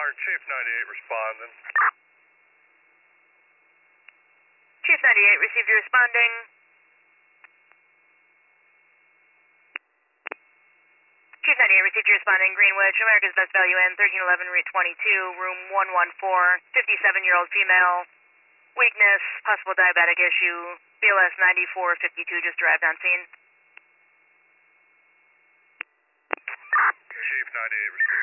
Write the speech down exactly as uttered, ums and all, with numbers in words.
Chief ninety-eight responding. Chief ninety-eight received you responding. Chief ninety-eight received you responding. Greenwich, America's Best Value Inn, thirteen eleven Route twenty-two, room one one four, fifty-seven-year-old female. Weakness, possible diabetic issue. B L S ninety-four fifty-two just arrived on scene. Chief ninety-eight received.